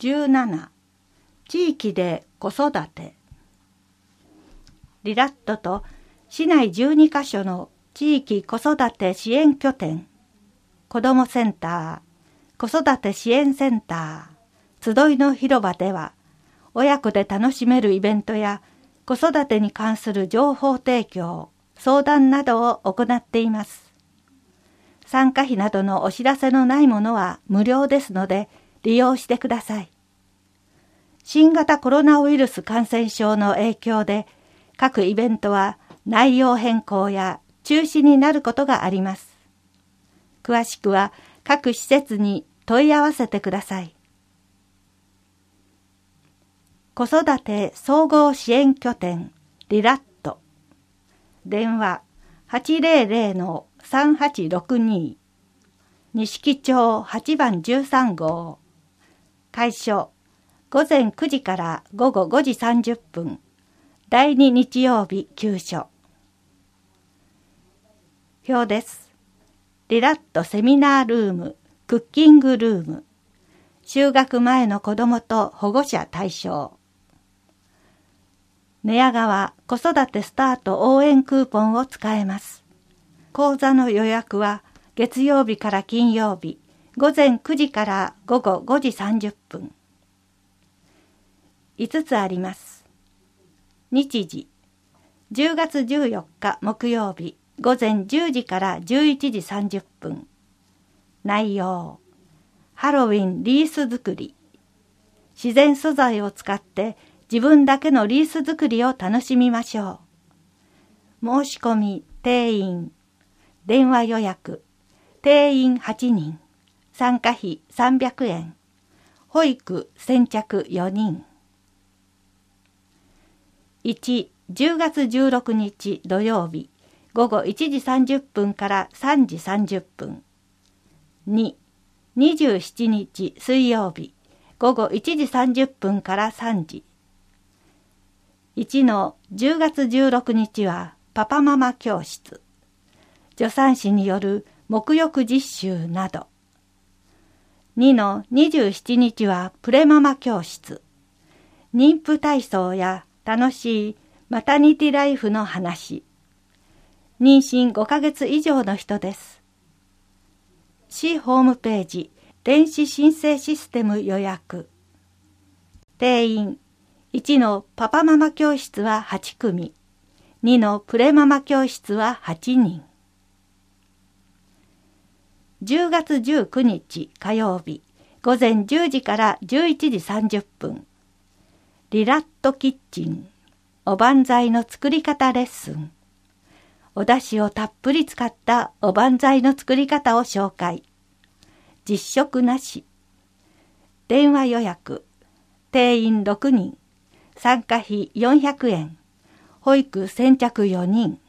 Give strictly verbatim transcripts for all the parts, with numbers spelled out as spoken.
じゅうなな、地域で子育て。リラットと市内じゅうにカ所の地域子育て支援拠点、子どもセンター、子育て支援センター、集いの広場では、親子で楽しめるイベントや子育てに関する情報提供、相談などを行っています。参加費などのお知らせのないものは無料ですので利用してください。新型コロナウイルス感染症の影響で各イベントは内容変更や中止になることがあります。詳しくは各施設に問い合わせてください。子育て総合支援拠点リラット。電話 はちぜろぜろのさんはちろくに 錦町はちばんじゅうさんごう。開所ごぜんくじからごごごじさんじゅっぷん。だいに日曜日休所。表です。リラットセミナールーム、クッキングルーム。就学前の子どもと保護者対象。寝屋川子育てスタート応援クーポンを使えます。講座の予約は月曜日から金曜日、ごぜんくじからごごごじさんじゅっぷん。いつつあります。日時、じゅうがつじゅうよっか木曜日、ごぜんじゅうじからじゅういちじさんじゅっぷん。内容、ハロウィンリース作り。自然素材を使って自分だけのリース作りを楽しみましょう。申し込み、定員、電話予約、定員はちにん、参加費さんびゃくえん、保育先着よにん。いち、じゅうがつじゅうろくにち土曜日、ごごいちじさんじゅっぷんからさんじさんじゅっぷん。に、にじゅうしちにち水曜日、ごごいちじさんじゅっぷんからさんじ。いちのじゅうがつじゅうろくにちはパパママ教室。助産師による沐浴実習など。にのにじゅうしちにちはプレママ教室。妊婦体操や楽しいマタニティライフの話。妊娠ごかげつ以上の人です。市ホームページ電子申請システム予約。定員いちのパパママ教室ははちくみ、にのプレママ教室ははちにん。じゅうがつじゅうくにち火曜日、ごぜんじゅうじからじゅういちじさんじゅっぷん。リラットキッチン、おばんざいの作り方レッスン。お出汁をたっぷり使ったおばんざいの作り方を紹介。実食なし。電話予約。定員ろくにん。参加費よんひゃくえん。保育先着よにん。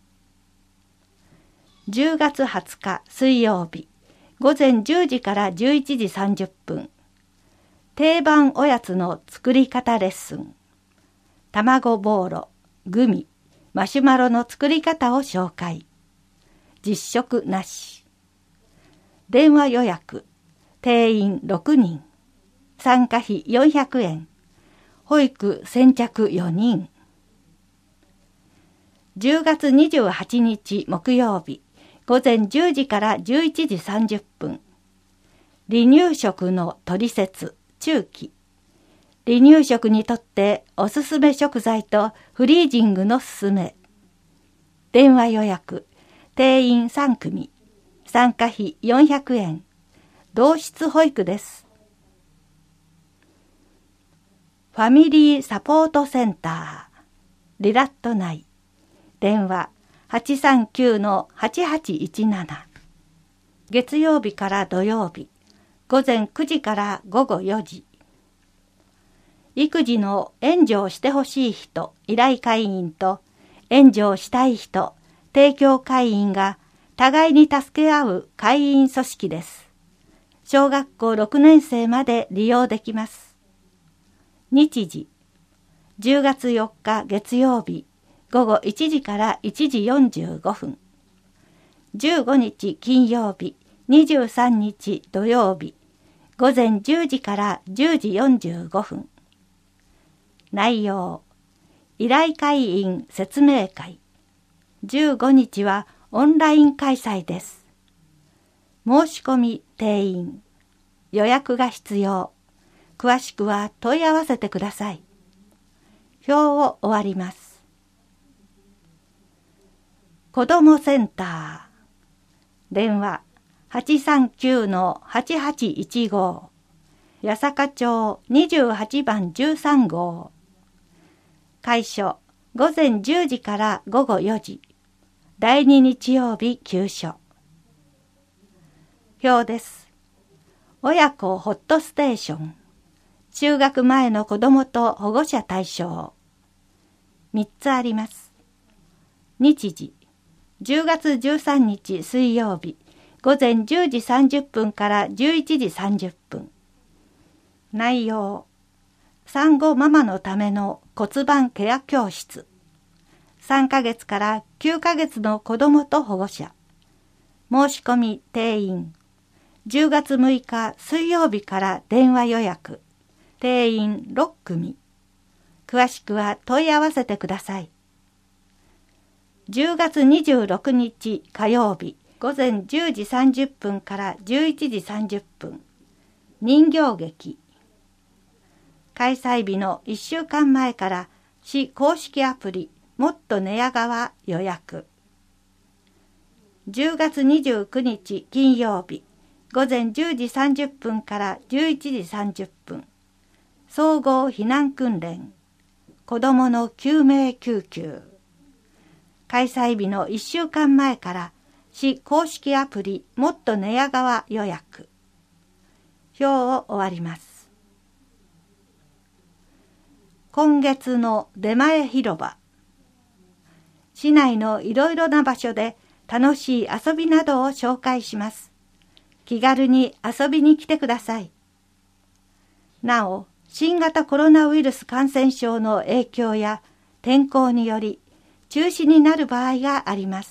じゅうがつはつか水曜日。ごぜんじゅうじからじゅういちじさんじゅっぷん。定番おやつの作り方レッスン。卵ボーロ、グミ、マシュマロの作り方を紹介。実食なし。電話予約。定員ろくにん。参加費よんひゃくえん。保育先着よにん。じゅうがつにじゅうはちにち木曜日。ごぜんじゅうじからじゅういちじさんじゅっぷん。離乳食のトリセツ中期。離乳食にとっておすすめ食材とフリージングのすすめ。電話予約。定員さんくみ。参加費よんひゃくえん。同室保育です。ファミリーサポートセンター。リラット内。電話 はちさんきゅうのはちはちいちなな。月曜日から土曜日。ごぜんくじからごごよじ。育児の援助をしてほしい人、依頼会員と援助をしたい人、提供会員が互いに助け合う会員組織です。小学校ろくねんせいまで利用できます。日時、じゅうがつよっか月曜日、ごごいちじからいちじよんじゅうごふん。じゅうごにち金曜日、にじゅうさんにち土曜日、 午前じゅうじからじゅうじよんじゅうごふん。内容、依頼会員説明会。じゅうごにちはオンライン開催です。申し込み定員。予約が必要。詳しくは問い合わせてください。表を終わります。子どもセンター。電話 はちさんきゅうのはちはちいちご。八坂町にじゅうはちばんじゅうさんごう。開所午前じゅうじからごごよじ。だいに日曜日休所。表です。親子ホットステーション。就学前の子どもと保護者対象。みっつあります。日時、じゅうがつじゅうさんにち水曜日、午前じゅうじさんじゅっぷんからじゅういちじさんじゅっぷん。内容、産後ママのための骨盤ケア教室。さんかげつからきゅうかげつの子どもと保護者。申し込み定員。じゅうがつむいか水曜日から電話予約。定員ろっくみ。詳しくは問い合わせてください。じゅうがつにじゅうろくにち火曜日、午前じゅうじさんじゅっぷんからじゅういちじさんじゅっぷん。人形劇。開催日のいっしゅうかんまえから市公式アプリもっと寝屋川予約。じゅうがつにじゅうくにち金曜日、午前じゅうじさんじゅっぷんからじゅういちじさんじゅっぷん。総合避難訓練。子どもの救命救急。開催日のいっしゅうかんまえから市公式アプリもっと寝屋川予約。表を終わります。今月の出前広場。市内のいろいろな場所で楽しい遊びなどを紹介します。気軽に遊びに来てください。なお、新型コロナウイルス感染症の影響や天候により中止になる場合があります。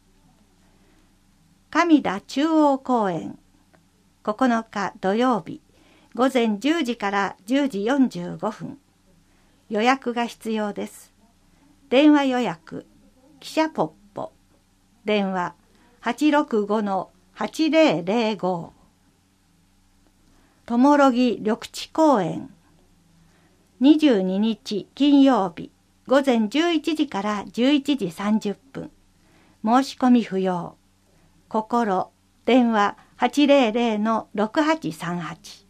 上田中央公園、ここのか土曜日、午前じゅうじからじゅうじよんじゅうごふん。予約が必要です。電話予約、記者ポッポ。電話 はちろくごのはちぜろぜろご。ともろぎ緑地公園。にじゅうににち金曜日、午前じゅういちじからじゅういちじさんじゅっぷん。申し込み不要。心、電話 はちぜろぜろのろくはちさんはち。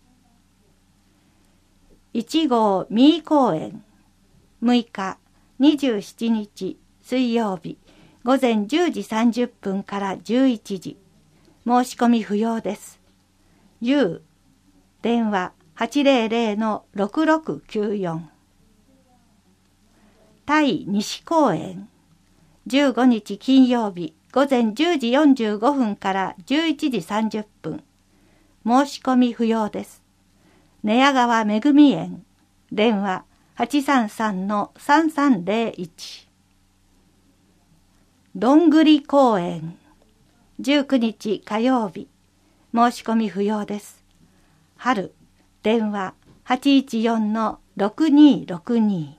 いちごう三井公園。むいかにじゅうしちにち水曜日、午前じゅうじさんじゅっぷんからじゅういちじ。申し込み不要です。ゆう、電話 はちぜろぜろのろくろくきゅうよん。対西公園。じゅうごにち金曜日、午前じゅうじよんじゅうごふんからじゅういちじさんじゅっぷん。申し込み不要です。寝屋川めぐみ園。電話 はちさんさんのさんさんぜろいち。どんぐり公園。じゅうくにち火曜日。申し込み不要です。春。電話 はちいちよんのろくにろくに。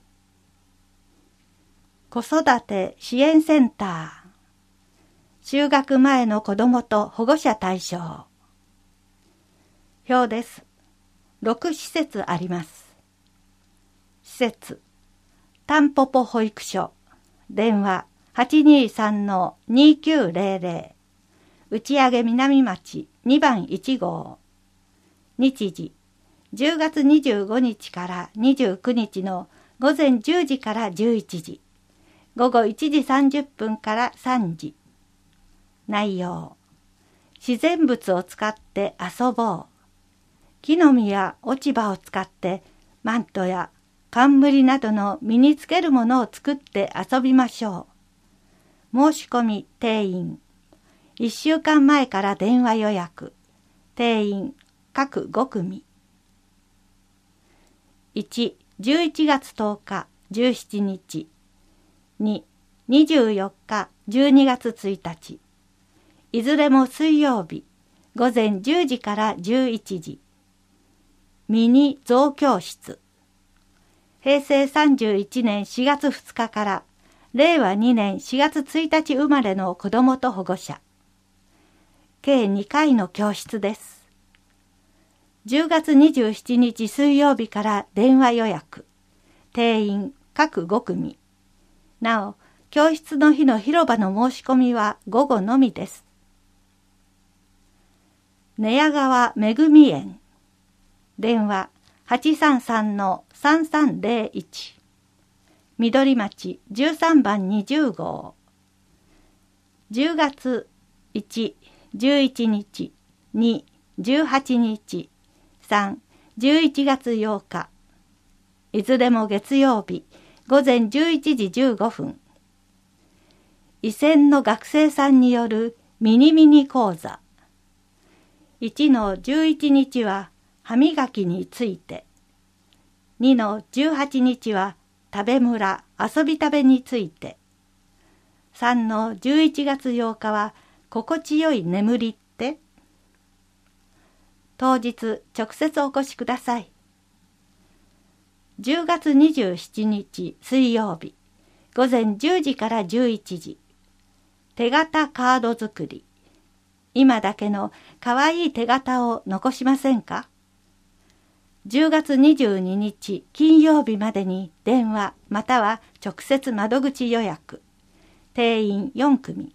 子育て支援センター。就学前の子どもと保護者対象。表です。ろくしせつあります。施設、たんぽぽ保育所。電話 はちにさんのにきゅうぜろぜろ。打上南町にばんいちごう。日時、じゅうがつにじゅうごにちからにじゅうくにちの午前じゅうじからじゅういちじ。午後いちじさんじゅっぷんからさんじ。内容、自然物を使って遊ぼう。木の実や落ち葉を使ってマントや冠などの身につけるものを作って遊びましょう。申し込み定員。いっしゅうかんまえから電話予約。定員各ごくみ。いち、じゅういちがつとおか、じゅうしちにち。に、にじゅうよっか、じゅうにがつついたち。いずれも水曜日、午前じゅうじからじゅういちじ。 ミニ増教室。平成さんじゅういちねんしがつふつかかられいわにねんしがつついたち生まれの子どもと保護者。計にかいの教室です。じゅうがつにじゅうしちにち水曜日から電話予約。定員各ごくみ。なお、教室の日の広場の申し込みは午後のみです。寝屋川めぐみ園。電話 はちさんさんのさんさんぜろいち。緑町じゅうさんばんにじゅうごう。じゅうがついち、じゅういちにち、に、じゅうはちにち、さん、じゅういちがつようか。いずれも月曜日、ごぜんじゅういちじじゅうごふん。医専の学生さんによるミニミニ講座。いちのじゅういちにちは歯磨きについて。にのじゅうはちにちは食べ村遊び食べについて。さんのじゅういちがつようかは心地よい眠りって。当日直接お越しください。じゅうがつにじゅうしちにち水曜日、ごぜんじゅうじからじゅういちじ。手形カード作り。今だけのかわいい手形を残しませんか？じゅうがつにじゅうににち金曜日までに電話または直接窓口予約。定員よんくみ。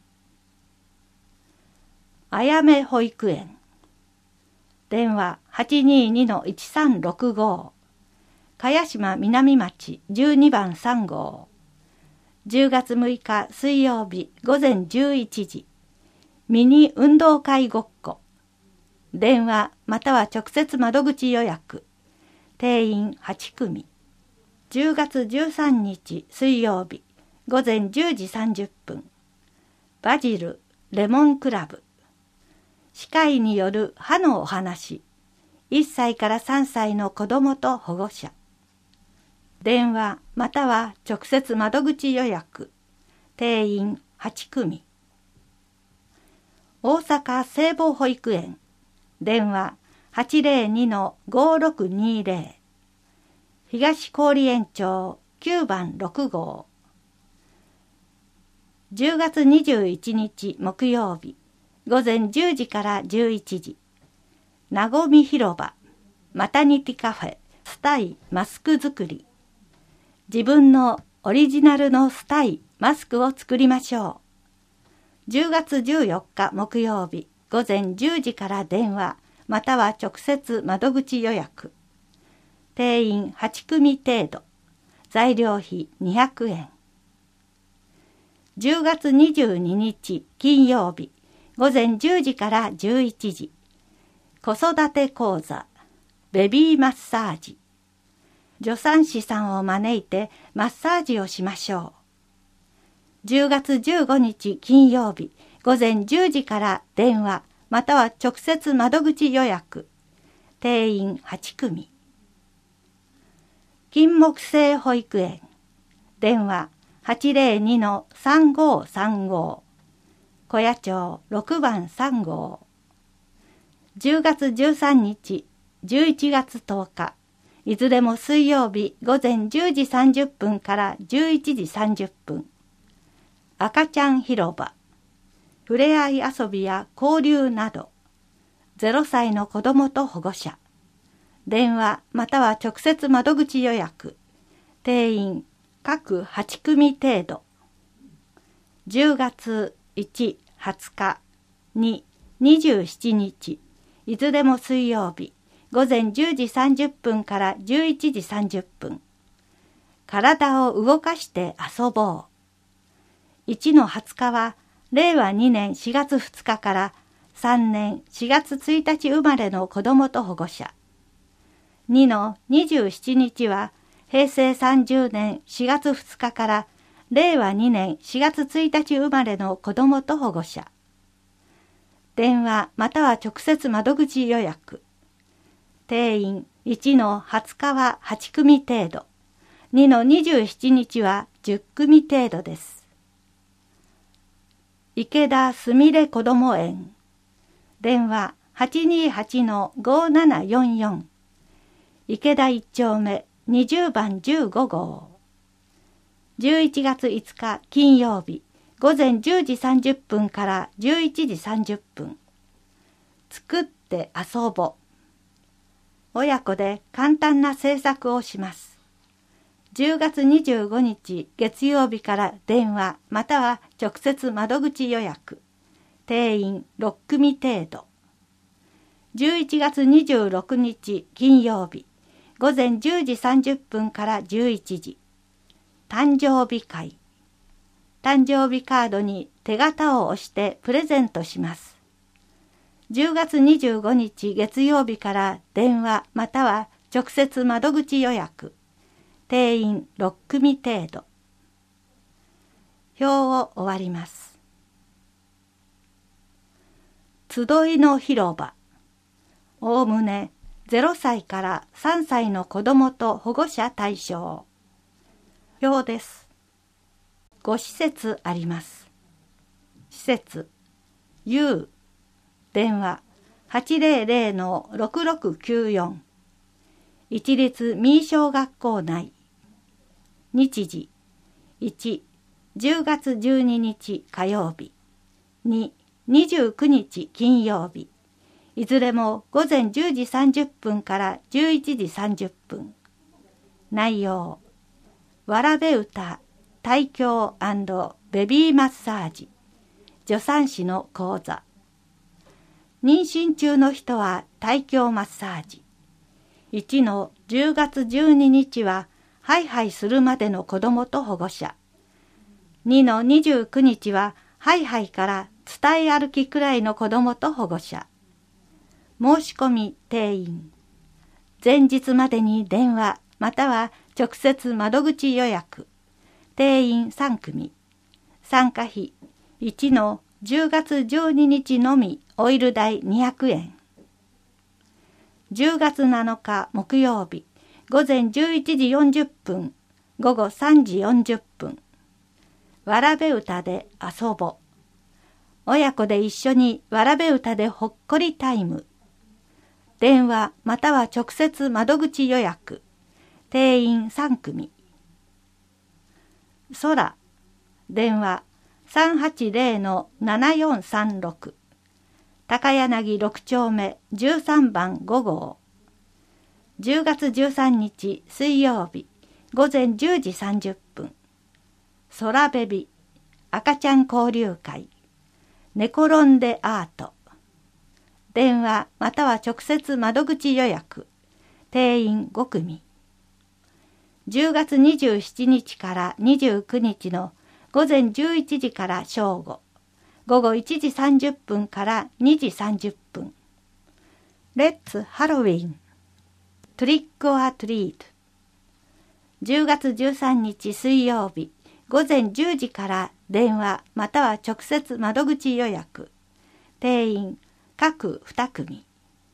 あやめ保育園。電話 はちにーにのいちさんろくご。茅島南町じゅうにばんさんごう。じゅうがつむいか水曜日ごぜんじゅういちじ。ミニ運動会ごっこ。電話または直接窓口予約。定員はちくみ。じゅうがつじゅうさんにち水曜日ごぜんじゅうじさんじゅっぷん。バジルレモンクラブ。歯科医による歯のお話。いっさいからさんさいの子どもと保護者。電話または直接窓口予約。定員はちくみ。大阪聖母保育園。電話 はちぜろにのごろくにぜろ。東郡園町きゅうばんろくごう。じゅうがつにじゅういちにち木曜日ごぜんじゅうじからじゅういちじ。なごみ広場マタニティカフェスタイマスク作り。自分のオリジナルのスタイマスクを作りましょう。じゅうがつじゅうよっか木曜日ごぜんじゅうじから電話または直接窓口予約。定員はちくみ程度。材料費にひゃくえん。じゅうがつにじゅうににち金曜日ごぜんじゅうじからじゅういちじ。子育て講座ベビーマッサージ。助産師さんを招いてマッサージをしましょう。じゅうがつじゅうごにち金曜日ごぜんじゅうじから電話または直接窓口予約。定員はちくみ。金木犀保育園。電話 はちぜろにのさんごさんご。小谷町ろくばんさんごう。じゅうがつじゅうさんにち、じゅういちがつとおか。いずれも水曜日ごぜんじゅうじさんじゅっぷんからじゅういちじさんじゅっぷん。赤ちゃん広場。ふれあい遊びや交流など。ゼロさいの子どもと保護者。電話または直接窓口予約。定員各はちくみ程度。じゅうがついち、はつか、に、にじゅうしちにち。いずれも水曜日。ごぜんじゅうじさんじゅっぷんからじゅういちじさんじゅっぷん。体を動かして遊ぼう。いちのはつかはれいわにねんしがつふつかからさんねんしがつついたち生まれの子どもと保護者。にのにじゅうしちにちはへいせいさんじゅうねんしがつふつかかられいわにねんしがつついたち生まれの子どもと保護者。電話または直接窓口予約。定員いちのはつかははちくみ程度。にのにじゅうしちにちはじゅっくみ程度です。池田すみれこども園。電話 はちにーはちのごーななよんよん。 池田一丁目にじゅうばんじゅうご号。じゅういちがついつか金曜日、午前じゅうじさんじゅっぷんからじゅういちじさんじゅっぷん。作って遊ぼ。親子で簡単な制作をします。じゅうがつにじゅうごにち月曜日から電話または直接窓口予約。定員ろっくみ程度。じゅういちがつにじゅうろくにち金曜日、午前じゅうじさんじゅっぷんからじゅういちじ。誕生日会。誕生日カードに手形を押してプレゼントします。じゅうがつにじゅうごにち月曜日から電話または直接窓口予約。定員ろっくみ程度。表を終わります。集いの広場。おおむねゼロさいからさんさいの子どもと保護者対象。表です。ご施設あります。施設 U 電話 はちぜろぜろ ろくろくきゅうよん 一律民小学校内。日時いち、じゅうがつじゅうににち火曜日。に、にじゅうくにち金曜日。いずれも午前じゅうじさんじゅっぷんからじゅういちじさんじゅっぷん。内容わらべ歌、胎教&ベビーマッサージ、助産師の講座。妊娠中の人は胎教マッサージ。いちのじゅうがつじゅうににちはハイハイするまでの子どもと保護者。にのにじゅうくにちはハイハイから伝え歩きくらいの子どもと保護者。申し込み定員。前日までに電話または直接窓口予約。定員さんくみ。参加費いちのじゅうがつじゅうににちのみオイル代にひゃくえん。じゅうがつなのか木曜日、午前じゅういちじよんじゅっぷん、午後さんじよんじゅっぷん。わらべ歌で遊ぼ。親子で一緒にわらべ歌でほっこりタイム。電話または直接窓口予約。定員さんくみ。空。電話さんはちぜろのななよんさんろく。高柳ろくちょうめじゅうさんばんご号。じゅうがつじゅうさんにち水曜日、午前じゅうじさんじゅっぷん。空ベビ、赤ちゃん交流会。寝転んでアート。電話または直接窓口予約。定員ごくみ。じゅうがつにじゅうしちにちからにじゅうくにちの午前じゅういちじから正午。午後いちじさんじゅっぷんからにじさんじゅっぷん。レッツハロウィン。トリックオアトリート。じゅうがつじゅうさんにち水曜日、午前じゅうじから電話または直接窓口予約。定員各にくみ。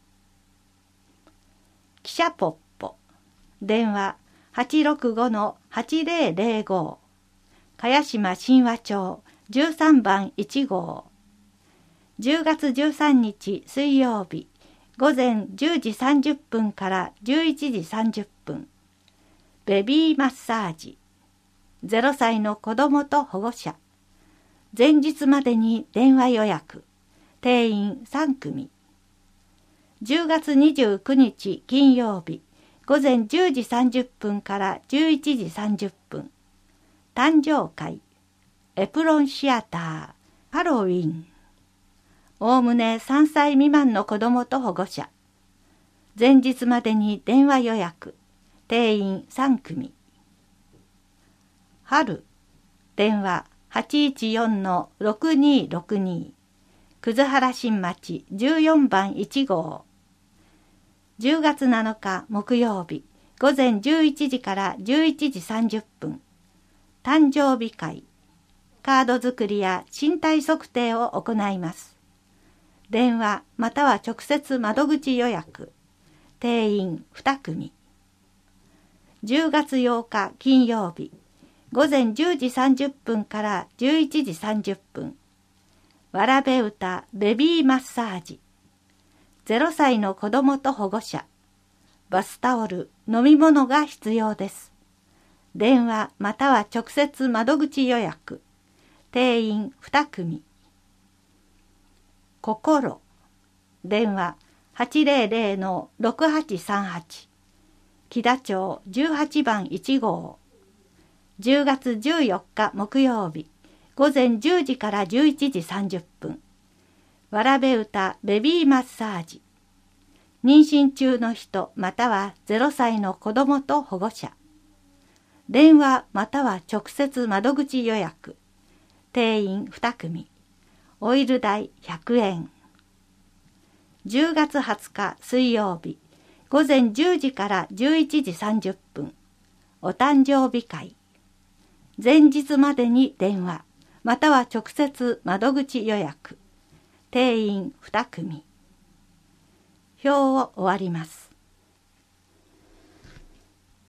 記者ポッポ。電話はちろくごのはちぜろぜろご。茅島神話町じゅうさんばんいち号。じゅうがつじゅうさんにち水曜日、午前じゅうじさんじゅっぷんからじゅういちじさんじゅっぷん。ベビーマッサージ。ゼロさいの子どもと保護者。前日までに電話予約。定員さんくみ。じゅうがつにじゅうくにち金曜日、午前じゅうじさんじゅっぷんからじゅういちじさんじゅっぷん。誕生会。エプロンシアター。ハロウィン。おおむねさんさい未満の子どもと保護者。前日までに電話予約。定員さんくみ。春。電話はちいちよんのろくにろくに。葛原新町じゅうよんばんいち号。じゅうがつなのか木曜日、午前じゅういちじからじゅういちじさんじゅっぷん。誕生日会。カード作りや身体測定を行います。電話または直接窓口予約。定員にくみ。じゅうがつようか金曜日、午前じゅうじさんじゅっぷんからじゅういちじさんじゅっぷん。わらべ歌ベビーマッサージ。ゼロさいの子どもと保護者。 バスタオル、飲み物が必要です。電話または直接窓口予約。定員に組。心。電話はちまるまるのろくはちさんはち。木田町じゅうはちばんいち号。じゅうがつじゅうよっか木曜日、午前じゅうじからじゅういちじさんじゅっぷん。わらべ歌ベビーマッサージ。妊娠中の人またはゼロさいの子供と保護者。電話または直接窓口予約。定員に組。オイル代ひゃくえん。じゅうがつはつか水曜日、午前じゅうじからじゅういちじさんじゅっぷん。お誕生日会。前日までに電話、または直接窓口予約。定員に組。表を終わります。